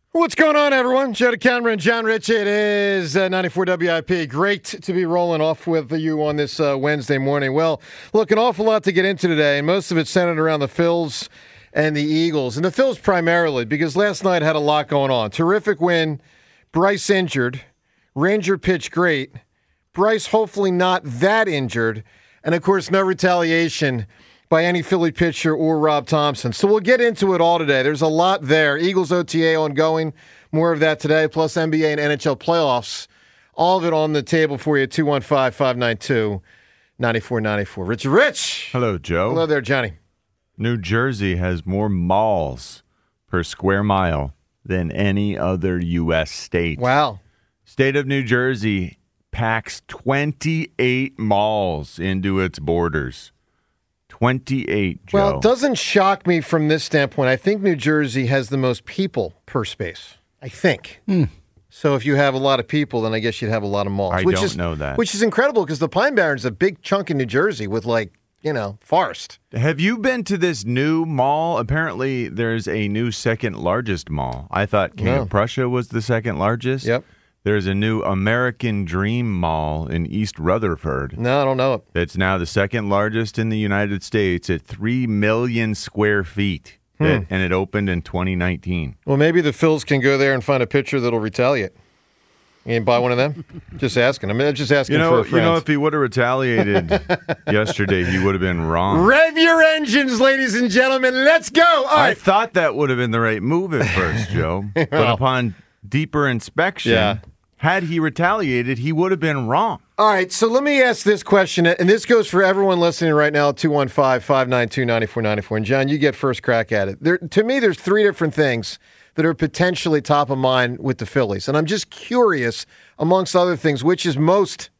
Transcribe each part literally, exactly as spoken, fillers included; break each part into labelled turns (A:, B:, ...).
A: What's going on, everyone? Joe DeCamera and John Rich. It is uh, ninety-four W I P. Great to be rolling off with you on this uh, Wednesday morning. Well, look, an awful lot to get into today, and most of it centered around the Phils and the Eagles. And the Phils primarily, because last night had a lot going on. Terrific win. Bryce injured. Ranger pitched great. Bryce hopefully not that injured. And, of course, no retaliation by any Philly pitcher or Rob Thompson. So we'll get into it all today. There's a lot there. Eagles O T A ongoing. More of that today, plus N B A and N H L playoffs. All of it on the table for you. two one five, five nine two, nine four nine four. Rich Rich.
B: Hello, Joe.
A: Hello there, Johnny.
B: New Jersey has more malls per square mile than any other U S state.
A: Wow.
B: State of New Jersey packs twenty-eight malls into its borders. twenty-eight, Joe.
A: Well, it doesn't shock me from this standpoint. I think New Jersey has the most people per space. I think.
B: Hmm.
A: So if you have a lot of people, then I guess you'd have a lot of malls.
B: I
A: which
B: don't
A: is,
B: know that.
A: Which is incredible because the Pine Barrens is a big chunk in New Jersey with, like, you know, forest.
B: Have you been to this new mall? Apparently, there's a new second largest mall. I thought King
A: No.
B: of Prussia was the second largest.
A: Yep.
B: There's a new American Dream Mall in East Rutherford.
A: No, I don't know it.
B: It's now the second largest in the United States at three million square feet.
A: Hmm.
B: It- and it opened in twenty nineteen.
A: Well, maybe the Phils can go there and find a pitcher that'll retaliate. You can buy one of them? Just asking. I mean, I'm just asking
B: You know,
A: for a friend.
B: you know, if he would have retaliated yesterday, he would have been wrong.
A: Rev your engines, ladies and gentlemen. Let's go. All
B: I
A: right.
B: thought that would have been the right move at first, Joe. But
A: Well.
B: upon deeper inspection,
A: Yeah.
B: had he retaliated, he would have been wrong.
A: All right, so let me ask this question, and this goes for everyone listening right now, two one five, five nine two, nine four nine four. And, John, you get first crack at it. There, to me, there's three different things that are potentially top of mind with the Phillies. And I'm just curious, amongst other things, which is most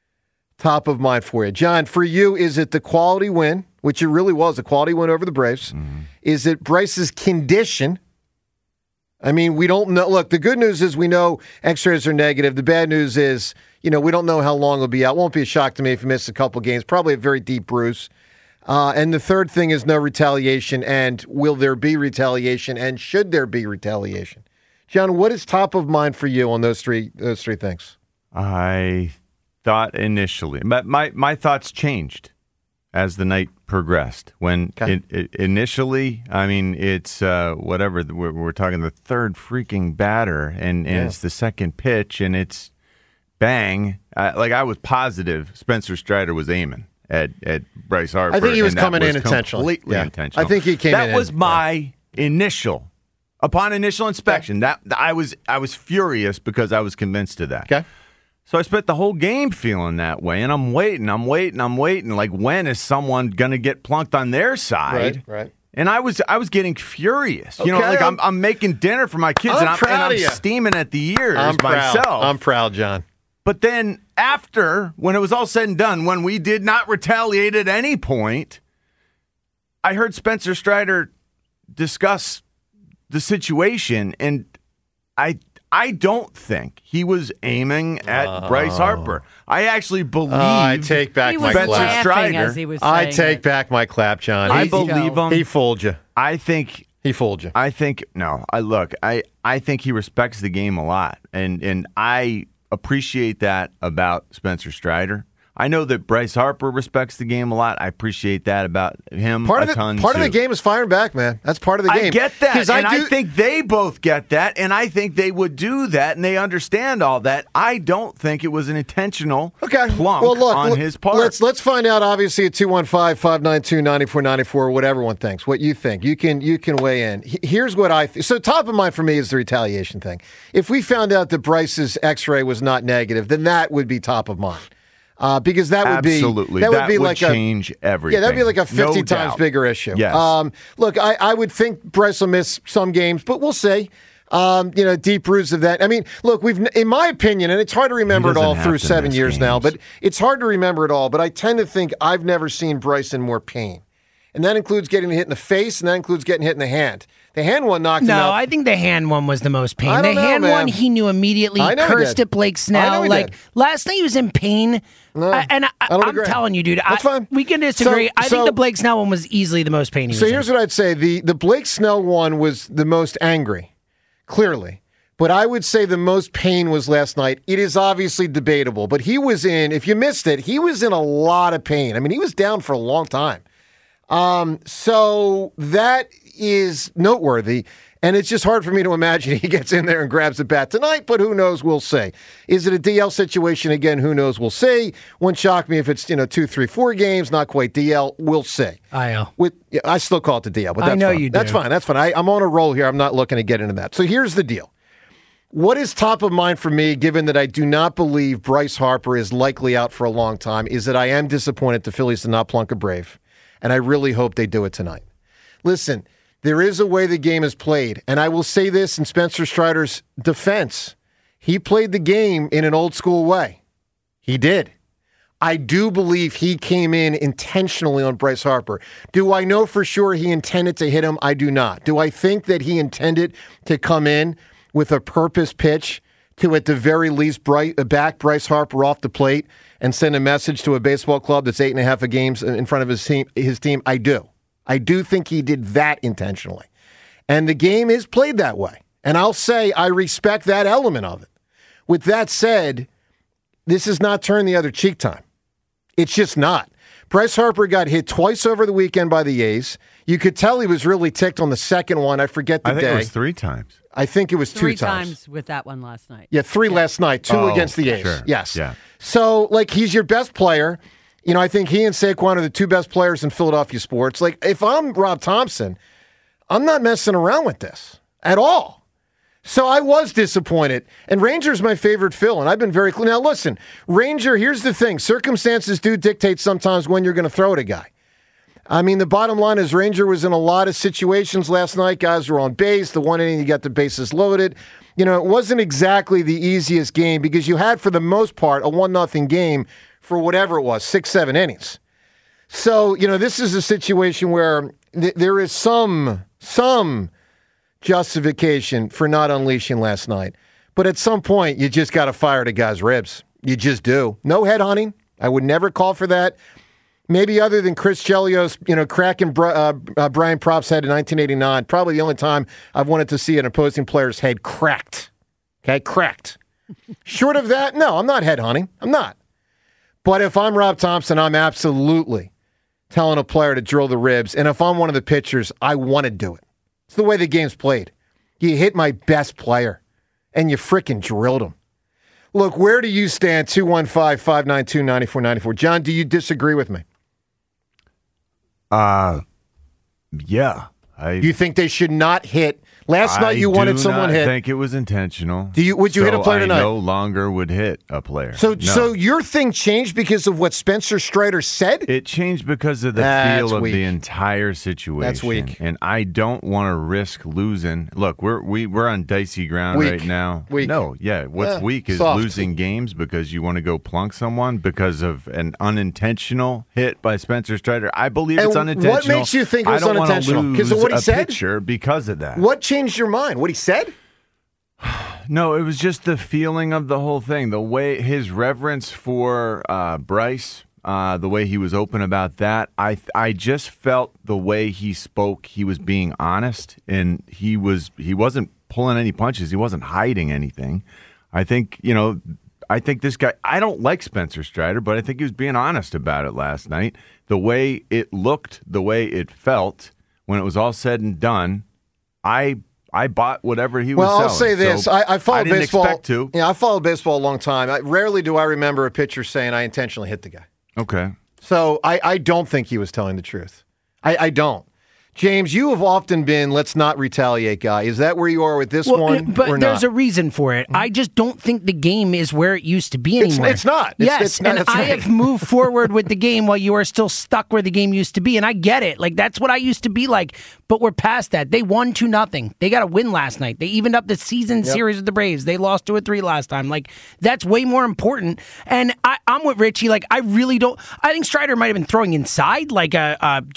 A: top of mind for you. John, for you, is it the quality win, which it really was, a quality win over the Braves? Mm-hmm. Is it Bryce's condition? I mean, we don't know. Look, the good news is we know X-rays are negative. The bad news is, you know, we don't know how long he'll be out. Won't be a shock to me if he misses a couple games. Probably a very deep bruise. Uh, and the third thing is no retaliation. And will there be retaliation? And should there be retaliation? John, what is top of mind for you on those three those three things?
B: I thought initially, but my, my thoughts changed as the night progressed. When
A: Okay.
B: it, it, initially, I mean, it's uh, whatever, we're, we're talking the third freaking batter, and, and
A: Yeah.
B: it's the second pitch, and it's bang. Uh, like, I was positive Spencer Strider was aiming at, at Bryce Harper.
A: I think he was
B: and that
A: coming
B: was
A: in intentionally.
B: Completely
A: Yeah.
B: intentional.
A: I think he came
B: that
A: in.
B: was
A: in-
B: my initial. Upon initial inspection, that I was I was furious because I was convinced of that.
A: Okay.
B: So I spent the whole game feeling that way, and I'm waiting, I'm waiting, I'm waiting. Like, when is someone going to get plunked on their side?
A: Right, right.
B: And I was I was getting furious. You know,
A: Okay,
B: like
A: I'm-
B: I'm, I'm making dinner for my kids,
A: I'm
B: and I'm,
A: proud
B: and I'm
A: of you.
B: steaming at the ears
A: I'm proud.
B: myself.
A: I'm proud, John.
B: But then after, when it was all said and done, when we did not retaliate at any point, I heard Spencer Strider discuss the situation, and I I don't think he was aiming at Bryce Harper. I actually believe
A: Oh, I take back
C: He
A: my
C: was
B: Spencer
A: clap.
C: laughing
B: Strider.
C: as he was
A: I
C: saying
A: take
C: it.
A: back my clap, John.
B: I
A: He,
B: believe him.
A: he fooled you.
B: I think
A: He fooled you.
B: I think no. I look. I I think he respects the game a lot, and and I appreciate that about Spencer Strider. I know that Bryce Harper respects the game a lot. I appreciate that about him
A: Part
B: a
A: of the
B: ton
A: part
B: too.
A: of the game is firing back, man. That's part of the game.
B: I get that,
A: 'Cause
B: and I,
A: do-
B: think they both get that, and I think they would do that, and they understand all that. I don't think it was an intentional
A: Okay.
B: plunk
A: well, look,
B: on
A: look,
B: his part.
A: Let's let's find out. Obviously, at two one five, five nine two, nine four nine four, what everyone thinks, what you think. You can you can weigh in. He- Here's what I think. So top of mind for me is the retaliation thing. If we found out that Bryce's X-ray was not negative, then that would be top of mind. Uh, because that would
B: Absolutely.
A: be that would
B: That
A: be
B: would
A: like
B: change
A: a,
B: everything.
A: Yeah, that'd be like a fifty
B: No
A: times
B: doubt.
A: bigger issue.
B: Yes.
A: Um, look, I, I would think Bryce will miss some games, but we'll see. Um, you know, deep roots of that. I mean, look, we've, in my opinion, and it's hard to remember it
B: doesn't
A: all
B: have
A: through
B: to
A: seven
B: miss
A: years now,
B: games.
A: but it's hard to remember it all. But I tend to think I've never seen Bryce in more pain. And that includes getting hit in the face, and that includes getting hit in the hand. The hand one knocked him
C: No,
A: out.
C: I think the hand one was the most pain.
A: I
C: The
A: don't know,
C: hand
A: man.
C: one, he knew immediately.
A: I know he
C: Cursed
A: did.
C: at Blake
A: I know
C: Snell.
A: he
C: Like
A: did.
C: last night, he was in pain.
A: No,
C: I, and I,
A: I don't
C: I'm
A: agree.
C: telling you, dude.
A: That's
C: I,
A: fine.
C: We can disagree.
A: So-
C: I
A: so-
C: think the Blake Snell one was easily the most pain he
A: So
C: was
A: here's
C: in.
A: what I'd say. The, the Blake Snell one was the most angry. clearly. But I would say the most pain was last night. It is obviously debatable, but he was in, if you missed it, he was in a lot of pain. I mean, he was down for a long time. Um, so that is noteworthy. And it's just hard for me to imagine he gets in there and grabs the bat tonight, but who knows? We'll see. Is it a D L situation again? Who knows? We'll see. Wouldn't shock me if it's, you know, two, three, four games, not quite D L. We'll see.
C: I L.
A: With, yeah, I still call it the D L, but that's
C: I know
A: fine.
C: you do.
A: That's fine. That's fine. I, I'm on a roll here. I'm not looking to get into that. So here's the deal. What is top of mind for me, given that I do not believe Bryce Harper is likely out for a long time, is that I am disappointed the Phillies did not plunk a Brave, and I really hope they do it tonight. Listen, there is a way the game is played, and I will say this in Spencer Strider's defense. He played the game in an old-school way. He did. I do believe he came in intentionally on Bryce Harper. Do I know for sure he intended to hit him? I do not. Do I think that he intended to come in with a purpose pitch to, at the very least, bright, back Bryce Harper off the plate and send a message to a baseball club that's eight and a half of games in front of his team? His team, I do. I do think he did that intentionally. And the game is played that way. And I'll say I respect that element of it. With that said, this is not turn the other cheek time. It's just not. Bryce Harper got hit twice over the weekend by the A's. You could tell he was really ticked on the second one. I forget the
B: I think
A: day.
B: it was three times.
A: I think it was
D: Three
A: two times.
D: times with that one last night.
A: Yeah, three
D: Yeah.
A: last night, two
B: Oh,
A: against the A's.
B: sure.
A: Yes.
B: Yeah.
A: So, like, he's your best player. You know, I think he and Saquon are the two best players in Philadelphia sports. Like, if I'm Rob Thompson, I'm not messing around with this at all. So I was disappointed. And Ranger's my favorite Phil, and I've been very clear. Now, listen, Ranger, here's the thing. Circumstances do dictate sometimes when you're going to throw at a guy. I mean, the bottom line is Ranger was in a lot of situations last night. Guys were on base. The one inning, you got the bases loaded. You know, it wasn't exactly the easiest game because you had, for the most part, a one nothing game for whatever it was, six, seven innings. So, you know, this is a situation where th- there is some, some justification for not unleashing last night. But at some point, you just got to fire the guy's ribs. You just do. No headhunting. I would never call for that. Maybe other than Chris Chelios, you know, cracking uh, uh, Brian Propp's head in nineteen eighty-nine, probably the only time I've wanted to see an opposing player's head cracked. Okay, cracked. Short of that, no, I'm not headhunting. I'm not. But if I'm Rob Thompson, I'm absolutely telling a player to drill the ribs. And if I'm one of the pitchers, I want to do it. It's the way the game's played. You hit my best player, and you frickin' drilled him. Look, where do you stand? two one five, five nine two, nine four nine four. John, do you disagree with me?
B: Uh, yeah. I,
A: Do you think they should not hit? Last night you
B: I
A: wanted
B: do
A: someone
B: not
A: hit.
B: think it was intentional.
A: Do you? Would you
B: so
A: hit a player tonight?
B: I no longer would hit a player.
A: So,
B: No.
A: so your thing changed because of what Spencer Strider said?
B: It changed because of the
A: That's
B: feel of
A: weak.
B: the entire situation.
A: That's weak.
B: And I don't want to risk losing. Look, we're we, we're on dicey ground
A: Weak.
B: right now.
A: Weak.
B: No, yeah. What's
A: Yeah,
B: weak is
A: soft.
B: losing games because you want to go plunk someone because of an unintentional hit by Spencer Strider. I believe
A: And
B: it's
A: what
B: unintentional.
A: makes you think it was
B: I don't
A: unintentional?
B: want to
A: 'Cause of
B: lose
A: what he
B: a
A: said?
B: pitcher because of that.
A: What changed your mind? What he said?
B: No, it was just the feeling of the whole thing. The way his reverence for uh, Bryce, uh, the way he was open about that. I I just felt the way he spoke, he was being honest, and he was he wasn't pulling any punches. He wasn't hiding anything. I think you know. I think this guy. I don't like Spencer Strider, but I think he was being honest about it last night. The way it looked, the way it felt when it was all said and done, I. I bought whatever he was
A: Well, I'll
B: selling.
A: say this:
B: So
A: I, I followed
B: I didn't
A: baseball.
B: expect to.
A: Yeah, I followed baseball a long time. I, rarely do I remember a pitcher saying I intentionally hit the guy.
B: Okay.
A: So I, I don't think he was telling the truth. I, I don't. James, you have often been let's not retaliate guy. Is that where you are with this
C: Well,
A: one
C: but
A: or
C: there's
A: not?
C: a reason for it. I just don't think the game is where it used to be
A: It's-
C: anymore.
A: it's not. It's-
C: yes,
A: it's not.
C: and
A: That's
C: I
A: right.
C: have moved forward with the game while you are still stuck where the game used to be, and I get it. Like that's what I used to be like, but we're past that. They won two nothing. They got a win last night. They evened up the season series with the Braves. They lost two or three last time. Like that's way more important. And I, I'm with Richie. Like I really don't. I think Strider might have been throwing inside, like a uh, just.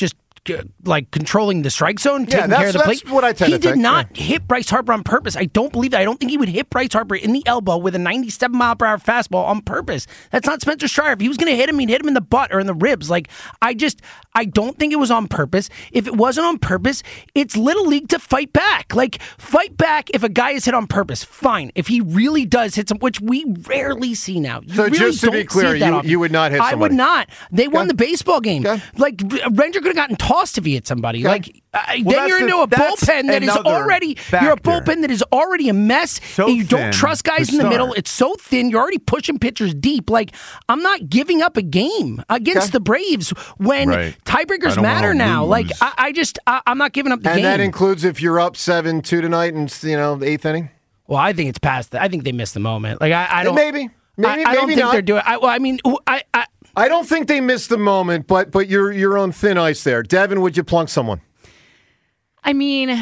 C: uh, like controlling the strike zone,
A: Yeah,
C: taking
A: that's-
C: care of the
A: that's
C: plate.
A: what I tend
C: he
A: to
C: did
A: think,
C: not
A: yeah.
C: hit Bryce Harper on purpose. I don't believe that. I don't think he would hit Bryce Harper in the elbow with a ninety-seven mile per hour fastball on purpose. That's not Spencer Strider. If he was going to hit him, he'd hit him in the butt or in the ribs. Like, I just, I don't think it was on purpose. If it wasn't on purpose, it's Little League to fight back. Like, fight back if a guy is hit on purpose. Fine. If he really does hit some, which we rarely see now. You
A: So
C: really
A: just to
C: don't
A: be
C: see
A: clear,
C: it that
A: you-
C: often.
A: you would not hit
C: I would
A: somebody.
C: not. They won
A: Okay.
C: the baseball game.
A: Okay.
C: Like, Ranger could have gotten tossed if he hit somebody.
A: Okay.
C: Like, uh,
B: Well,
C: then
B: that's
C: you're
B: the-
C: into a
B: that's
C: bullpen that is
B: another
C: already, you're a
B: factor.
C: bullpen that is already a mess.
B: So
C: and you don't
B: thin
C: trust guys
B: to
C: in the
B: start.
C: middle. It's so thin. You're already pushing pitchers deep. Like, I'm not giving up a game against
A: Okay.
C: the Braves when
B: Right. I
C: tiebreakers
B: don't
C: matter
B: wanna
C: now.
B: lose.
C: Like, I, I just, I, I'm not giving up the
A: And
C: game.
A: that includes if you're up seven two tonight and you know the eighth inning.
C: well, I think it's past that. I think they missed the moment. Like, I, I don't.
A: Maybe, maybe,
C: I, I don't
A: maybe
C: think
A: not.
C: they're doing. I, well, I mean, I, I,
A: I don't think they missed the moment, but but you're you're on thin ice there. Devin, would you plunk someone?
D: I mean,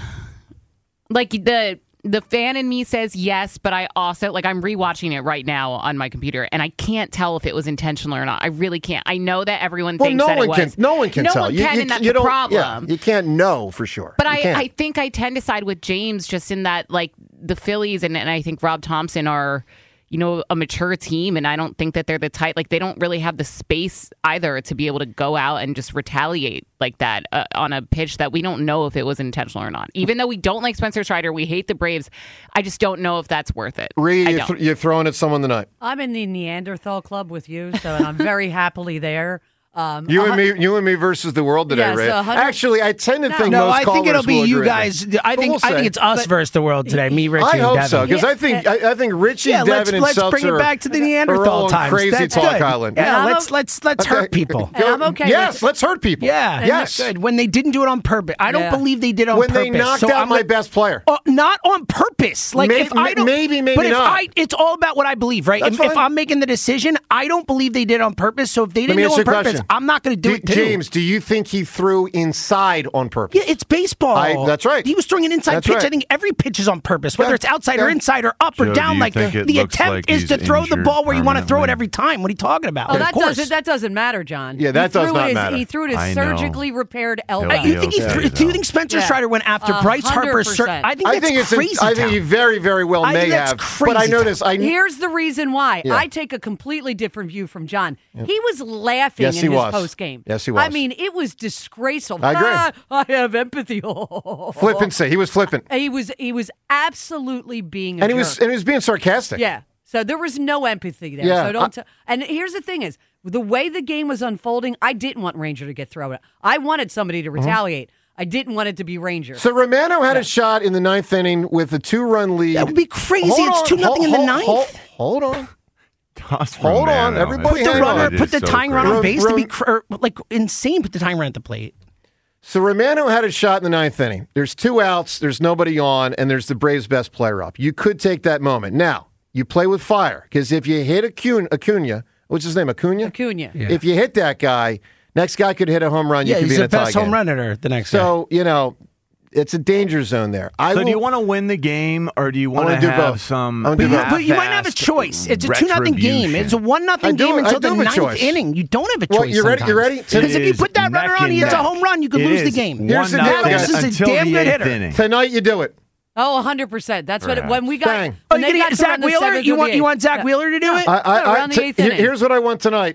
D: like the the fan in me says yes, but I also like I'm rewatching it right now on my computer, and I can't tell if it was intentional or not. I really can't. I know that everyone
A: Well,
D: thinks
A: no
D: that
A: one
D: it was.
A: can. No one can
D: no
A: tell.
D: one
A: You-
D: can,
A: you,
D: and that's
A: you
D: the
A: don't-
D: problem.
A: Yeah, you can't know for sure.
D: But
A: You
D: I,
A: can't.
D: I think I tend to side with James just in that, like, the Phillies and, and I think Rob Thompson are, you know, a mature team, and I don't think that they're the type, like, they don't really have the space either to be able to go out and just retaliate like that uh, on a pitch that we don't know if it was intentional or not. Even though we don't like Spencer Strider, we hate the Braves, I just don't know if that's worth it.
A: Ree,
D: I
A: you
D: don't.
A: th- you're throwing at someone tonight.
E: I'm in the Neanderthal Club with you, so and I'm very happily there. Um,
A: You
E: a
A: and
E: hun-
A: me, you and me versus the world today,
E: Yes,
A: Ray.
E: a hundred-
A: Actually, I tend to
E: No.
A: think
C: no,
A: most
C: I think it'll
A: callers
C: be
A: will
C: you
A: agree with
C: guys.
A: me.
C: I
A: But
C: think,
A: we'll
C: I think
A: see.
C: it's us
E: But-
C: versus the world today. Me, Richie,
A: I
C: and
A: hope
C: Devin.
A: so because I think I, I think Richie,
C: Yeah,
A: Devin,
C: let's
A: and
C: let's
A: Seltzer
C: bring it back to the Neanderthal
A: are all on
C: times.
A: Crazy
C: That's
A: Talk
C: good.
A: Island.
C: Yeah,
E: And I'm
C: let's
E: o-
C: let's let's hurt people.
E: And I'm okay
A: Yes,
E: with-
A: let's hurt people.
C: Yeah,
A: Yes.
C: good. When they didn't do it on purpose, I don't
E: Yeah.
C: believe they did it on
A: When
C: purpose.
A: they knocked
C: so
A: out
C: I'm
A: my
C: gonna-
A: best player.
C: Uh, not on purpose. Like
A: May-
C: if I don't,
A: maybe, maybe
C: but if
A: not.
C: I, it's all about what I believe, right?
A: That's
C: If, if
A: fine.
C: I'm making the decision, I don't believe they did it on purpose. So if they
A: Let
C: didn't
A: me
C: do it
A: ask
C: on
A: you a
C: purpose,
A: question.
C: I'm not going to do
A: Do-
C: it too.
A: James, do you think he threw inside on purpose?
C: Yeah, it's baseball.
A: I- that's right.
C: He was throwing an inside
A: That's
C: pitch.
A: right.
C: I think every pitch is on purpose, whether
A: Yeah.
C: it's outside or
A: Yeah.
C: inside or up or
B: Joe, do
C: down.
B: you
C: Like
B: think it
C: the
B: looks
C: attempt
B: like
C: is
B: he's
C: to throw the
B: injured
C: ball where you want to throw it
B: permanently?
C: every time. What are you talking about?
E: Oh,
C: Of
E: that
C: course.
E: doesn't that doesn't matter, John.
A: Yeah, that
E: He
A: does
E: threw
A: not
E: his,
A: matter.
E: He threw it
B: I
E: his
B: know.
E: surgically repaired elbow.
B: He'll
C: Uh, you
B: be
C: think he
B: okay,
C: threw, do you
B: though.
C: think Spencer
E: Yeah.
C: Strider went after
E: A
C: Bryce
E: hundred
C: Harper? Sir,
E: percent.
C: I think
A: I
C: that's
A: think it's.
C: crazy.
A: I think
C: town.
A: he very, very well
C: I
A: may
C: think that's
A: have.
C: crazy
A: But I
C: town.
A: noticed. I
E: Here's the reason why.
A: Yeah.
E: I take a completely different view from John. He was laughing
A: Yes,
E: in
A: he
E: his
A: was.
E: post game.
A: Yes, he
E: I
A: was.
E: mean, it was disgraceful.
A: I agree.
E: Ah, I have empathy.
A: flippancy. He was flippant,
E: He was he was absolutely being a
A: and he
E: jerk.
A: was and he was being sarcastic.
E: Yeah. So there was no empathy there.
A: Yeah,
E: So don't.
A: I-
E: t- and here's the thing: is the way the game was unfolding, I didn't want Ranger to get thrown out. I wanted somebody to retaliate. I didn't want it to be Ranger.
A: So Romano had a shot in the ninth inning with a two-run lead.
C: That would be crazy.
A: Hold
C: It's
A: on,
C: two nothing in the
A: hold-
C: ninth.
A: Hold, hold on.
B: Toss
A: Hold on,
B: Romano.
A: everybody
C: Put the
A: hang on.
C: runner,
B: It
C: put
B: is
C: the
B: so
C: tying run on
A: crazy.
C: base to be
A: Rom-
C: cr- or, like insane. Put the tying run at the plate.
A: So Romano had a shot in the ninth inning. There's two outs, there's nobody on, and there's the Braves' best player up. You could take that moment. Now, you play with fire, because if you hit Acuna, Acuna, what's his name, Acuna?
E: Acuna.
A: If you hit that guy, next guy could hit a home run. You
C: Yeah,
A: could
C: he's
A: be in
C: the
A: a tie
C: best home
A: game.
C: run hitter the next day.
A: So, you know, it's a danger zone there. I
B: So
A: will,
B: do you want to win the game, or do you want
A: wanna
B: to
A: do
B: have
A: both.
B: some?
A: I wanna do
C: But you,
A: both.
C: but you might not have a
B: half-assed
C: choice. It's a two nothing game. It's a one
A: I
C: nothing
A: do-
C: game
A: I
C: until
A: do
C: the
A: have a
C: ninth
A: choice.
C: inning. You don't have a choice.
A: Well, you ready- you ready?
C: Because if you
B: It
C: put that
B: is
C: runner
B: neck
C: on,
B: and
C: he hits a
B: neck.
C: home run. You could
B: It
C: lose the
B: is
C: game.
A: Here's the
B: one
A: deal,
B: nothing
A: guys.
C: Wilson's a
B: until
C: damn
B: the
C: good
B: eighth
C: hitter.
B: inning.
A: Tonight you do it.
E: Oh, one hundred percent. That's what it, when we got.
A: Bang.
C: Oh,
E: When
C: you
E: they
C: gonna
E: got
C: get
E: to
C: Zach
E: around the
C: Wheeler?
E: seventh
C: You
E: or
C: want
E: the
C: you
E: eighth.
C: want Zach
E: Yeah.
C: Wheeler to do it?
A: I, I,
E: Yeah,
A: I,
E: around the
A: t-
E: eighth
A: here-
E: inning.
A: here's what I want tonight.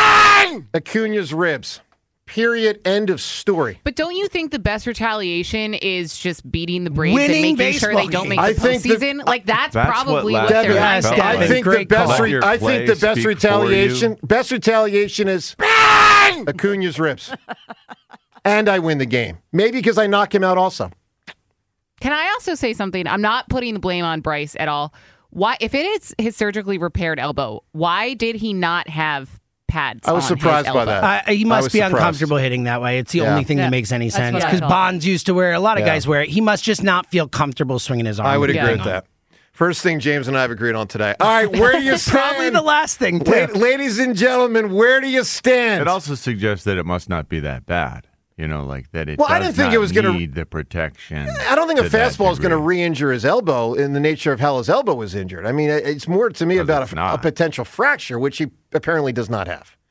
A: Bang! Acuna's ribs. Period. End of story.
D: But don't you think the best retaliation is just beating the Braves
C: Winning
D: and making sure they
C: baseball
D: don't make
A: I
D: the
A: think the-
D: postseason? like that's,
B: That's
D: probably
B: what
D: what,
B: last
D: they're
A: year
D: like.
C: felt
D: to.
C: like.
A: I think the
C: Great
A: best.
C: call.
A: Re-
B: Your
A: I think the
B: plays
A: best
B: speak for you.
A: retaliation. Best retaliation is bang! Acuna's ribs, and I win the game. Maybe because I knock him out also.
D: Can I also say something? I'm not putting the blame on Bryce at all. Why, if it is his surgically repaired elbow, why did he not have pads?
A: I was
D: on
A: surprised
D: his
A: by
D: elbow?
A: that.
C: Uh, he
A: I
C: must
A: was
C: be
A: surprised.
C: uncomfortable hitting that way. It's the
A: Yeah.
C: only thing
E: Yeah.
C: that makes any
E: That's
C: sense
E: what I
C: because
E: thought.
C: Bonds used to wear it. A lot of
A: Yeah.
C: guys wear it. He must just not feel comfortable swinging his arm.
A: I would
D: Yeah.
A: agree with that. First thing James and I have agreed on today. All right, where do you stand?
C: Probably the last thing, too.
A: La- ladies and gentlemen, where do you stand?
B: It also suggests that it must not be that bad. You know, like that it
A: Well, I
B: does
A: didn't think
B: not
A: it was gonna-
B: need the protection.
A: I don't think a
B: to that
A: fastball is going to
B: degree.
A: re-injure his elbow in the nature of how his elbow was injured. I mean, it- it's more to me
B: Because
A: about
B: it's
A: a,
B: not.
A: a potential fracture, which he apparently does not have.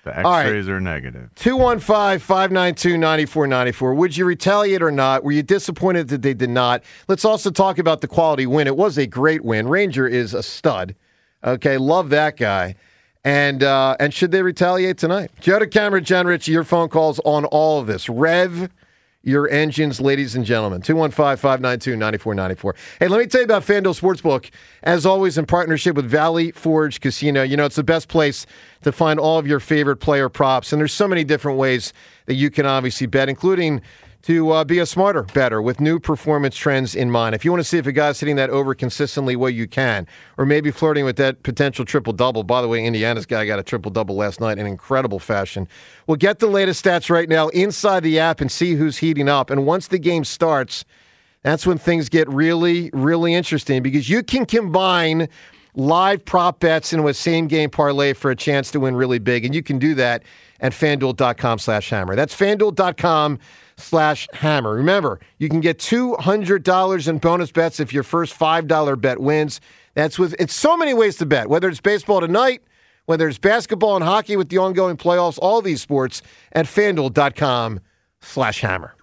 B: The
A: right.
B: X-rays are negative.
A: two one five, five nine two, nine four nine four. Would you retaliate or not? Were you disappointed that they did not? Let's also talk about the quality win. It was a great win. Ranger is a stud. Okay, love that guy. And uh, and should they retaliate tonight? Joe DeCamara, John Ritchie, your phone calls on all of this. Rev your engines, ladies and gentlemen. two one five, five nine two, nine four nine four. Hey, let me tell you about FanDuel Sportsbook. As always, in partnership with Valley Forge Casino. You know, it's the best place to find all of your favorite player props. And there's so many different ways that you can obviously bet, including to uh, be a smarter bettor with new performance trends in mind. If you want to see if a guy's hitting that over consistently, well, you can. Or maybe flirting with that potential triple-double. By the way, Indiana's guy got a triple-double last night in incredible fashion. Well, get the latest stats right now inside the app and see who's heating up. And once the game starts, that's when things get really, really interesting because you can combine live prop bets into a same-game parlay for a chance to win really big. And you can do that at FanDuel.com slash hammer. That's FanDuel.com slash hammer. Remember, you can get two hundred dollars in bonus bets if your first five dollar bet wins. That's with it's so many ways to bet, whether it's baseball tonight, whether it's basketball and hockey with the ongoing playoffs, all these sports at FanDuel.com slash hammer.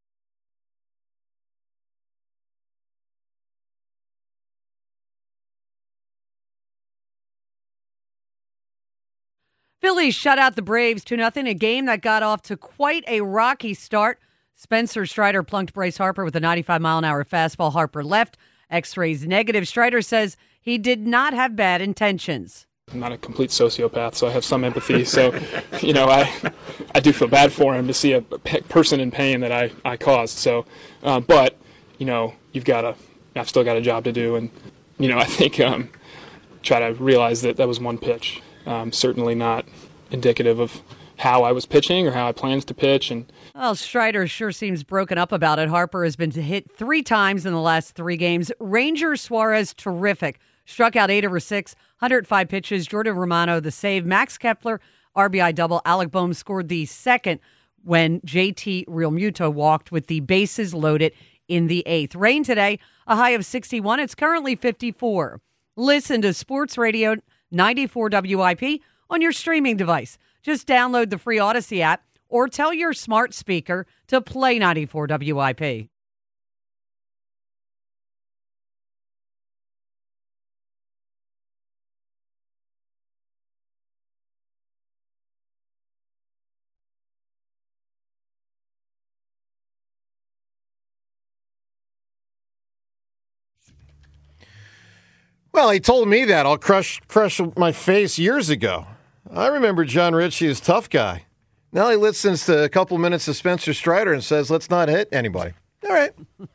E: Phillies shut out the Braves two nothing, a game that got off to quite a rocky start. Spencer Strider plunked Bryce Harper with a ninety-five mile an hour fastball. Harper left. X-rays negative. Strider says he did not have bad intentions.
F: I'm not a complete sociopath, so I have some empathy. So, you know, I I do feel bad for him to see a pe- person in pain that I, I caused. So, uh, but, you know, you've got to, I've still got a job to do. And, you know, I think um, try to realize that that was one pitch. Um, certainly not indicative of how I was pitching or how I planned to pitch. And
E: well, Strider sure seems broken up about it. Harper has been hit three times in the last three games. Ranger Suarez, terrific. Struck out eight over six, one hundred five pitches. Jordan Romano, the save. Max Kepler, R B I double. Alec Boehm scored the second when J T Realmuto walked with the bases loaded in the eighth. Rain today, a high of sixty-one. It's currently fifty-four. Listen to Sports Radio ninety-four W I P on your streaming device. Just download the free Odyssey app or tell your smart speaker to play ninety-four W I P.
A: Well, he told me that. I'll crush crush my face years ago. I remember John Ritchie as tough guy. Now he listens to a couple minutes of Spencer Strider and says, let's not hit anybody. All right.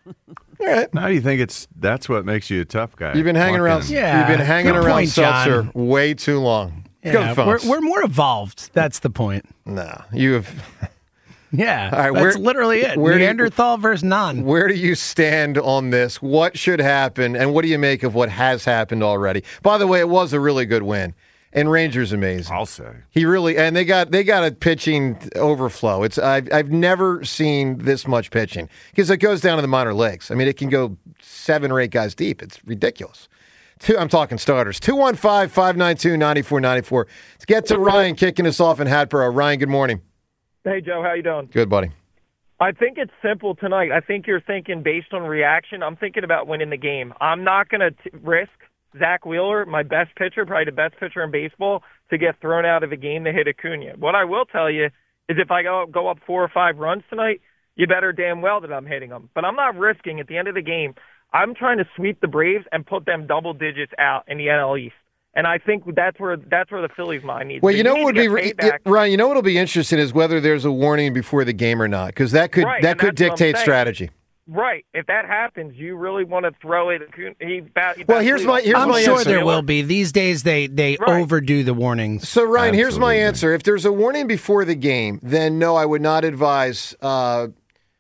A: All right.
B: Now you think it's that's what makes you a tough guy.
A: You've been hanging around
B: Fucking-
C: Yeah.
A: You've been hanging
C: Good
A: around
C: point,
A: Seltzer
C: John.
A: way too long. Go to
C: Yeah,
A: the
C: we're,
A: phones.
C: we're more evolved. That's the point.
A: No, you have.
C: Yeah,
A: All right,
C: that's
A: where-
C: literally it.
A: where do you-
C: Neanderthal versus non.
A: Where do you stand on this? What should happen, and what do you make of what has happened already? By the way, it was a really good win, and Rangers amazing.
B: I'll say.
A: He really and they got they got a pitching overflow. It's I've I've never seen this much pitching because it goes down to the minor leagues. I mean, it can go seven or eight guys deep. It's ridiculous. Two, I'm talking starters. two one five, five nine two, nine four nine four. Let's get to Ryan kicking us off in Hatboro. Ryan, good morning.
G: Hey, Joe, how you doing?
A: Good, buddy.
G: I think it's simple tonight. I think you're thinking based on reaction. I'm thinking about winning the game. I'm not going to risk Zach Wheeler, my best pitcher, probably the best pitcher in baseball, to get thrown out of a game to hit Acuna. What I will tell you is if I go go up four or five runs tonight, you better damn well that I'm hitting them. But I'm not risking at the end of the game. I'm trying to sweep the Braves and put them double digits out in the N L East. And I think that's where that's where the Phillies' mind needs.
A: Well,
G: to
A: you
G: be.
A: know
G: need
A: what would
G: to
A: be
G: get payback.
A: Ryan. You know what'll be interesting is whether there's a warning before the game or not, because that could
G: Right,
A: that
G: and
A: could
G: that's what I'm
A: dictate
G: saying.
A: strategy.
G: Right. If that happens, you really want to throw it. He, bat, he
A: Well,
G: bats
A: here's
G: lead
A: my-
G: off.
A: here's
C: I'm
A: my
C: sure
A: answer.
C: there will be. These days, they they
G: Right.
C: overdo the warnings.
A: So, Ryan, here's my
B: Absolutely.
A: answer. If there's a warning before the game, then no, I would not advise uh,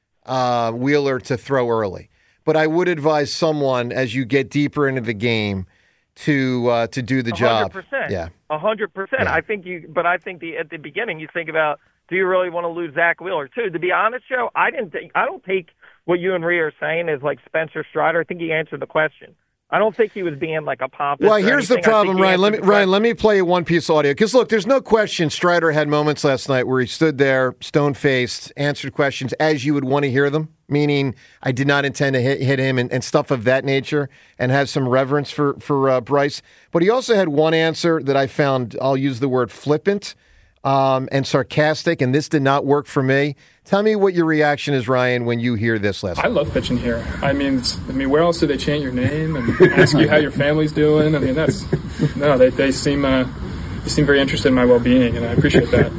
A: uh, Wheeler to throw early. But I would advise someone as you get deeper into the game to uh, to do the job.
G: one hundred percent.
A: Yeah.
G: A hundred percent.
A: Yeah.
G: I think you, but I think the at the beginning you think about, do you really want to lose Zach Wheeler too? To be honest, Joe, I didn't. Think, I don't take what you and Rhea are saying as like Spencer Strider. I think he answered the question. I don't think he was being like a pompous.
A: Well,
G: or
A: here's the
G: anything. I
A: problem,
G: think he
A: Ryan. Let me
G: answered the
A: Ryan, let me play you one piece of audio because look, there's no question Strider had moments last night where he stood there, stone faced, answered questions as you would want to hear them. Meaning, I did not intend to hit, hit him and, and stuff of that nature, and has some reverence for for uh, Bryce. But he also had one answer that I found. I'll use the word flippant um, and sarcastic, and this did not work for me. Tell me what your reaction is, Ryan, when you hear this last night.
F: I love pitching here. I mean, it's, I mean, where else do they chant your name and ask you how your family's doing? I mean, that's no. They they seem uh, they seem very interested in my well-being, and I appreciate that.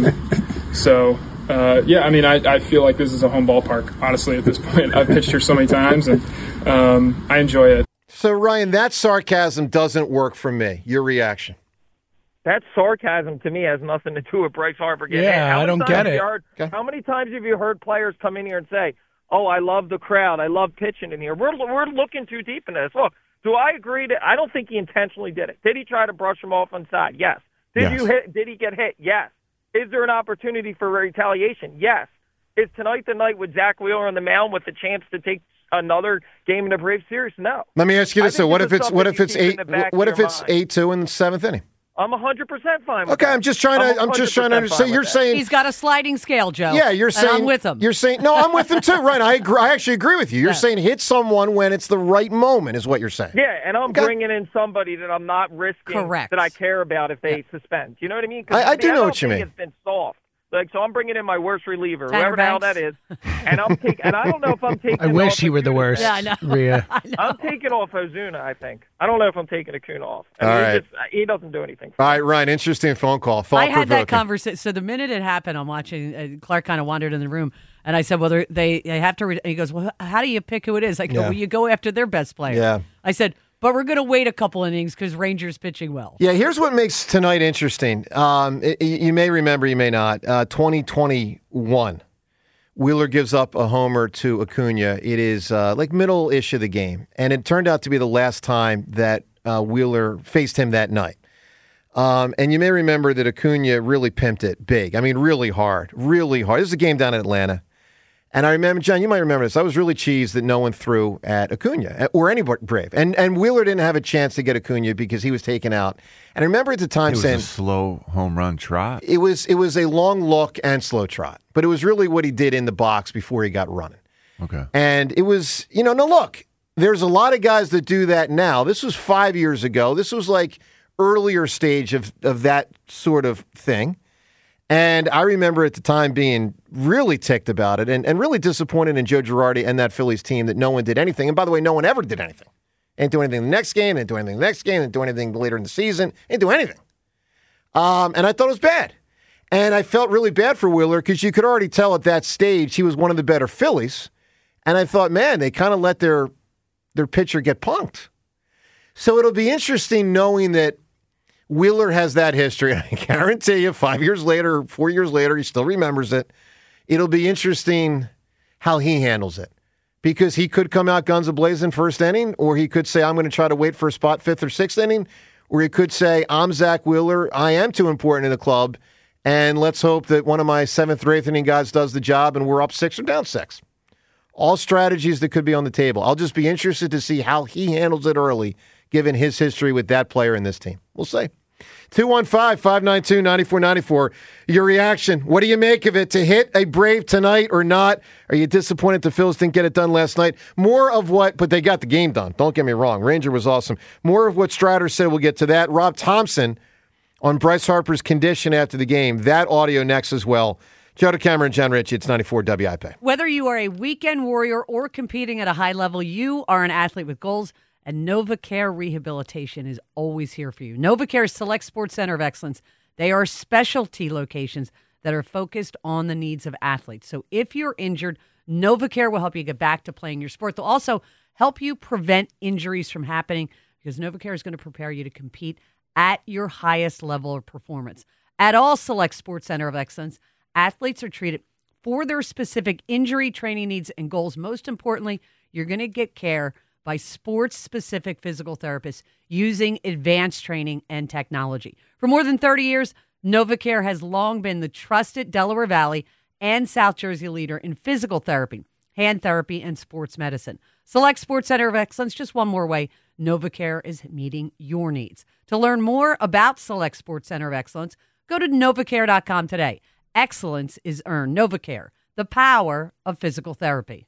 F: Um, so. Uh, yeah, I mean, I, I feel like this is a home ballpark, honestly, at this point. I've pitched here so many times, and um, I enjoy it.
A: So, Ryan, that sarcasm doesn't work for me. Your reaction?
G: That sarcasm to me has nothing to do with Bryce Harper getting
C: Yeah,
G: hit. How
C: I
G: many
C: don't
G: times
C: get
G: have
C: it.
G: you heard-
A: Okay.
G: How many times have you heard players come in here and say, oh, I love the crowd, I love pitching in here? We're, we're looking too deep into this. Look, do I agree that I don't think he intentionally did it. Did he try to brush him off on side? Yes. Did
A: Yes.
G: you hit? Did he get hit? Yes. Is there an opportunity for retaliation? Yes. Is tonight the night with Zach Wheeler on the mound with the chance to take another game in the Braves series? No.
A: Let me ask you
G: I
A: this:
G: think
A: So, what
G: this
A: if
G: is
A: it's what
G: something
A: if
G: you
A: it's
G: keep in
A: eight?
G: the back
A: What
G: of
A: if
G: your
A: it's
G: mind.
A: eight two in the seventh inning?
G: I'm one hundred percent fine with
A: Okay,
G: that.
A: I'm just trying to. I'm just trying to
G: one hundred percent
A: understand.
G: fine
A: You're
G: with that.
A: saying,
E: He's got a sliding scale, Joe.
A: yeah, you're
E: and
A: saying
E: I'm with him.
A: You're saying no, I'm with him too. Right? I agree. I actually agree with you. You're
E: Yeah.
A: saying hit someone when it's the right moment, is what you're saying.
G: Yeah, and I'm
A: Okay.
G: bringing in somebody that I'm not risking
E: Correct.
G: that I care about if they suspend. You know what I mean? 'Cause
A: I- I
G: the
A: do know
G: N L
A: what you
G: thing
A: mean.
G: has been soft. Like, so I'm bringing in my worst reliever,
E: Tanner
G: whoever the hell
E: Banks.
G: that is, and I'm taking. And I don't know if I'm taking.
C: I wish
G: off
C: he were the
G: Acuna.
C: worst.
E: Yeah, I know.
C: Rhea.
G: I'm taking off Ozuna. I think. I don't know if I'm taking Acuna off. I
A: All
G: mean,
A: right.
G: he, just, he doesn't do anything.
A: All right, Ryan. Interesting phone call.
E: I had that
A: Thought-provoking.
E: conversation. So the minute it happened, I'm watching. Uh, Clark kind of wandered in the room, and I said, "Well, they're- they they have to." Re-. And he goes, "Well, how do you pick who it is?" I go,
A: Yeah.
E: "Well, you go after their best player."
A: Yeah.
E: I said, "But we're going to wait a couple innings because Rangers pitching well."
A: Yeah, here's what makes tonight interesting. Um, it- you may remember, you may not. Uh, twenty twenty-one, Wheeler gives up a homer to Acuna. It is uh, like middle-ish of the game, and it turned out to be the last time that uh, Wheeler faced him that night. Um, and you may remember that Acuna really pimped it big. I mean, really hard, really hard. This is a game down in Atlanta. And I remember, John, you might remember this. I was really cheesed that no one threw at Acuna or any Brave. And and Wheeler didn't have a chance to get Acuna because he was taken out. And I remember at the time
B: It was
A: saying
B: a slow home run trot.
A: it was it was a long look and slow trot, but it was really what he did in the box before he got running.
B: Okay.
A: And it was, you know, no, look, there's a lot of guys that do that now. This was five years ago. This was like earlier stage of, of that sort of thing. And I remember at the time being really ticked about it and, and really disappointed in Joe Girardi and that Phillies team that no one did anything. And by the way, no one ever did anything. Didn't do anything the next game, didn't do anything the next game, didn't do anything later in the season, didn't do anything. Um, and I thought it was bad. And I felt really bad for Wheeler because you could already tell at that stage he was one of the better Phillies. And I thought, man, they kind of let their their pitcher get punked. So it'll be interesting knowing that Wheeler has that history. I guarantee you, five years later, four years later, he still remembers it. It'll be interesting how he handles it. Because he could come out guns a-blazing first inning, or he could say, I'm going to try to wait for a spot fifth or sixth inning, or he could say, I'm Zach Wheeler, I am too important in the club, and let's hope that one of my seventh or eighth inning guys does the job and we're up six or down six. All strategies that could be on the table. I'll just be interested to see how he handles it early, given his history with that player in this team. We'll see. two one five, five nine two, nine four nine four. Your reaction. What do you make of it? To hit a Brave tonight or not? Are you disappointed the Phils didn't get it done last night? More of what, but they got the game done. Don't get me wrong. Ranger was awesome. More of what Strider said. We'll get to that. Rob Thompson on Bryce Harper's condition after the game. That audio next as well. Joe DeCamera and John Ritchie. It's ninety-four W I P.
E: Whether you are a weekend warrior or competing at a high level, you are an athlete with goals, and NovaCare Rehabilitation is always here for you. NovaCare's Select Sports Center of Excellence. They are specialty locations that are focused on the needs of athletes. So if you're injured, NovaCare will help you get back to playing your sport. They'll also help you prevent injuries from happening because NovaCare is going to prepare you to compete at your highest level of performance. At all Select Sports Center of Excellence, athletes are treated for their specific injury, training needs, and goals. Most importantly, you're going to get care by sports-specific physical therapists using advanced training and technology. For more than thirty years, NovaCare has long been the trusted Delaware Valley and South Jersey leader in physical therapy, hand therapy, and sports medicine. Select Sports Center of Excellence, just one more way. NovaCare is meeting your needs. To learn more about Select Sports Center of Excellence, go to novacare dot com today. Excellence is earned. NovaCare, the power of physical therapy.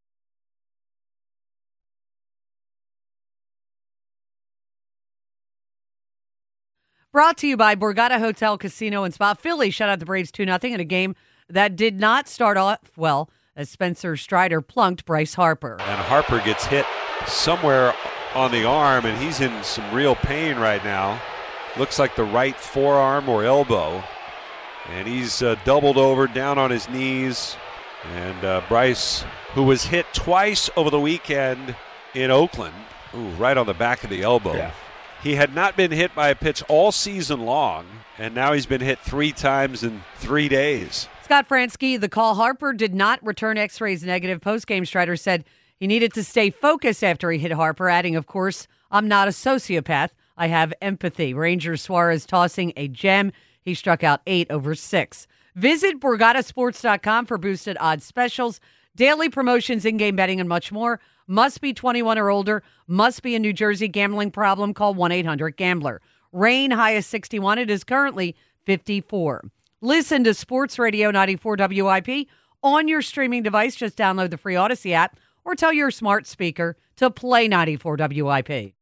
E: Brought to you by Borgata Hotel, Casino, and Spa. Philly shut out the Braves two nothing in a game that did not start off well as Spencer Strider plunked Bryce Harper.
H: And Harper gets hit somewhere on the arm, and he's in some real pain right now. Looks like the right forearm or elbow. And he's uh, doubled over, down on his knees. And uh, Bryce, who was hit twice over the weekend in Oakland, ooh, right on the back of the elbow.
B: Yeah.
H: He had not been hit by a pitch all season long, and now he's been hit three times in three days.
E: Scott Fransky, the call. Harper did not return x-rays negative. Post-game, Strider said he needed to stay focused after he hit Harper, adding, of course, I'm not a sociopath. I have empathy. Rangers Suarez tossing a gem. He struck out eight over six. Visit Borgata Sports dot com for boosted odds specials, daily promotions, in-game betting, and much more. Must be twenty-one or older. Must be a New Jersey gambling problem. Call one eight hundred gambler. Rain high is sixty-one. It is currently fifty-four. Listen to Sports Radio ninety-four W I P on your streaming device. Just download the free Odyssey app or tell your smart speaker to play ninety-four W I P.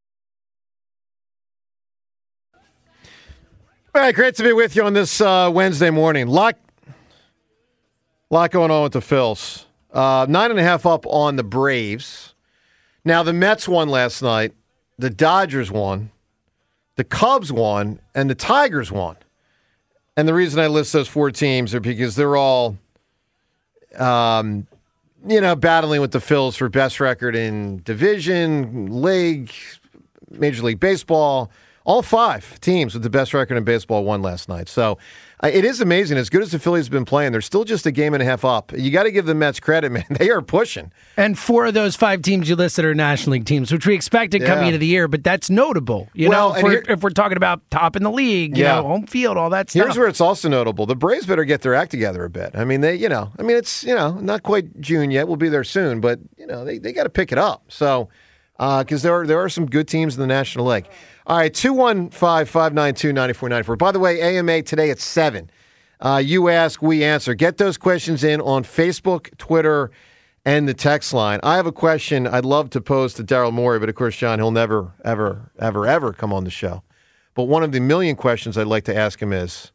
A: All right, great to be with you on this uh, Wednesday morning. Lot, lot going on with the Phils. Uh, nine and a half up on the Braves. Now, the Mets won last night. The Dodgers won. The Cubs won. And the Tigers won. And the reason I list those four teams are because they're all, um, you know, battling with the Phils for best record in division, league, Major League Baseball. All five teams with the best record in baseball won last night. So uh, it is amazing. As good as the Phillies have been playing, they're still just a game and a half up. You got to give the Mets credit, man. They are pushing.
C: And four of those five teams you listed are National League teams, which we expected
A: Yeah.
C: coming into the year, but that's notable. You
A: Well,
C: know, if
A: and
C: we're,
A: here-
C: if we're talking about top in the league, you
A: Yeah.
C: know, home field, all that stuff.
A: Here's where it's also notable. The Braves better get their act together a bit. I mean, they, you know, I mean, it's, you know, not quite June yet. We'll be there soon, but, you know, they, they got to pick it up. So, because uh, there are there are some good teams in the National League. All right, two one five, five nine two, nine four nine four. By the way, A M A today at seven. Uh, you ask, we answer. Get those questions in on Facebook, Twitter, and the text line. I have a question I'd love to pose to Daryl Morey, but of course, John, he'll never, ever, ever, ever come on the show. But one of the million questions I'd like to ask him is,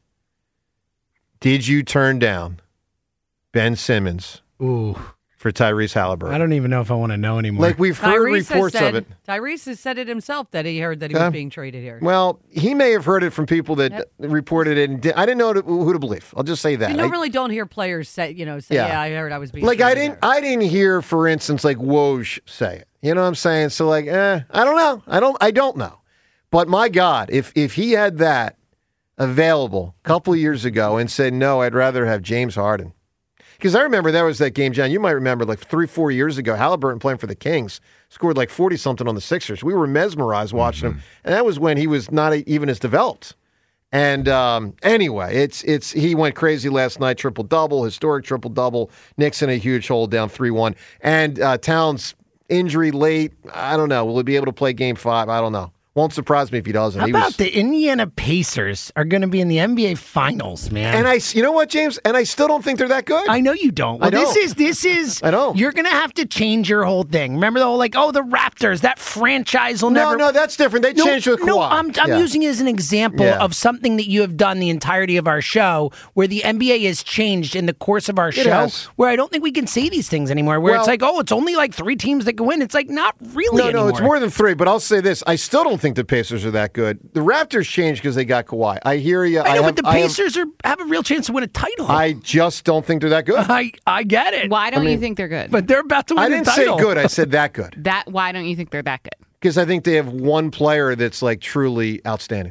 A: did you turn down Ben Simmons
C: Ooh,
A: for Tyrese Halliburton?
C: I don't even know if I want to know anymore.
A: Like, we've heard
E: Tyrese has
A: reports
E: said,
A: of it.
E: Tyrese has said it himself that he heard that he
A: Okay.
E: was being traded here.
A: Well, he may have heard it from people that
E: Yep.
A: reported it. And di- I didn't know who to believe. I'll just say that.
E: You
A: I-
E: normally don't hear players say, you know, say,
A: Yeah.
E: yeah, I heard I was being
A: like I
E: traded
A: didn't,
E: there.
A: I didn't hear, for instance, like Woj say it. You know what I'm saying? So, like, eh, I don't know. I don't. I don't know. But my God, if if he had that available a couple of years ago and said no, I'd rather have James Harden. Because I remember that was that game, John. You might remember, like three, four years ago, Halliburton playing for the Kings scored like forty something on the Sixers. We were mesmerized watching him, and that was when he was not even as developed. And um, anyway, it's it's he went crazy last night, triple double, historic triple double. Knicks in a huge hole, down three one, and uh, Towns injury late. I don't know. Will he be able to play Game Five? I don't know. Won't surprise me if he doesn't.
C: How
A: he
C: about
A: was,
C: the Indiana Pacers are going to be in the N B A Finals, man?
A: and I, you know what, James? And I still don't think they're that good.
C: I know you don't.
A: I
C: Well, this
A: don't.
C: is this is.
A: I don't.
C: You're going to have to change your whole thing. Remember the whole like, oh, the Raptors, that franchise will
A: no,
C: never.
A: no, that's different. They
C: No,
A: changed with Kawhi.
C: no, I'm, I'm
A: Yeah.
C: using it as an example
A: Yeah.
C: of something that you have done the entirety of our show, where the N B A has changed in the course of our show,
A: has.
C: where I don't think we can say these things anymore. Where
A: Well-
C: it's like, oh, it's only like three teams that can win. It's like not really.
A: No, no,
C: anymore.
A: it's more than three. But I'll say this: I still don't think the Pacers are that good. The Raptors changed because they got Kawhi. I hear you.
C: I know,
A: have,
C: but the
A: I have-
C: Pacers are have a real chance to win a title.
A: I just don't think they're that good.
C: I, I get it.
D: Why don't
A: mean-
D: you think they're good?
C: But they're about to win
A: I didn't
C: the
A: say
C: title.
A: good. I said that good
D: that why don't you think they're that good?
A: because I think they have one player that's like truly outstanding.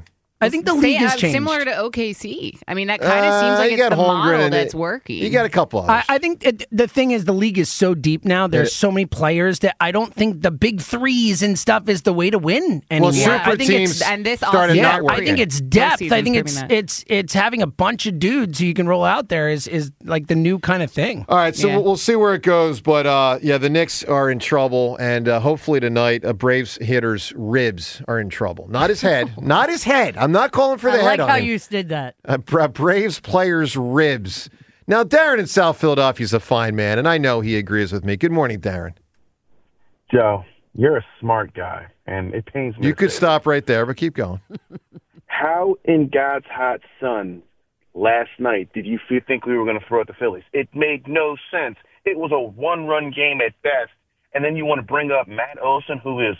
C: I think the league
D: Say,
C: has
D: uh,
C: changed.
D: Similar to O K C. I mean, that kind of
A: Uh,
D: seems like
A: you
D: it's
A: got
D: the
A: Holmgren
D: model
A: and
D: that's
A: it-
D: working.
A: You got a couple others.
C: I, I think it, the thing is the league is so deep now. There's
A: It-
C: so many players that I don't think the big threes and stuff is the way to win anymore.
A: super
C: I think
A: teams
C: it's
D: and this
A: started
D: offseason-
A: not
C: yeah,
A: working.
C: I think it's
D: This
C: depth. I
D: season's
C: think it's
D: proving that.
C: it's it's having a bunch of dudes who you can roll out there is is like the new kind of thing.
A: All right, so
D: Yeah.
A: we'll, we'll see where it goes, but uh, yeah, the Knicks are in trouble, and uh, hopefully tonight, a Braves hitter's ribs are in trouble. Not his head, not his head. I'm not calling for the
E: I
A: head
E: like
A: on
E: how
A: him.
E: you did that.
A: A, a Braves player's ribs. Now, Darren in South Philadelphia is a fine man, and I know he agrees with me. Good morning, Darren.
I: Joe, you're a smart guy, and it pains me.
A: You
I: to
A: could
I: say
A: stop right there, but keep going.
I: How in God's hot sun last night did you feel, think we were going to throw at the Phillies? It made no sense. It was a one-run game at best, and then you want to bring up Matt Olson, who is